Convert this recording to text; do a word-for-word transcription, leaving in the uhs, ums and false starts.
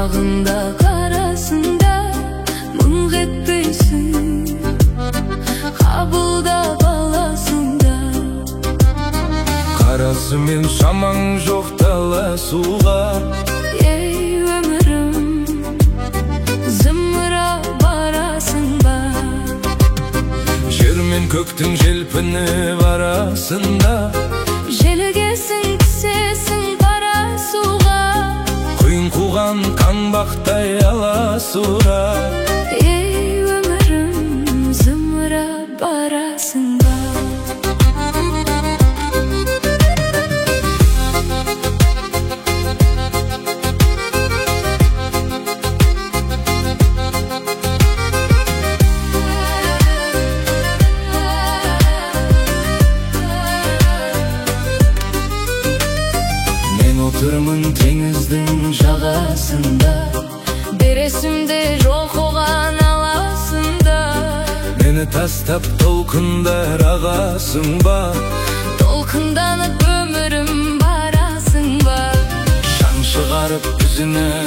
Ағында қарасында мұң етпейсің, қабылдап аласында. Қарасымен шамаң жоқ таласуға. Ей өмірім, зымыра барасың ба? Жер мен көктің желпініп арасында. Желігесің, түсесің қара суға. Құйын қуған қанбақтай аласура. Ей өмірім, зымыра барасың ба? Отырмын теңіздің жағасында. Бересімде жоқ оған аласында. Мені тастап толқындар ағасың ба? Толқынданып өмірім барасың ба? Шаң шығарып күзіне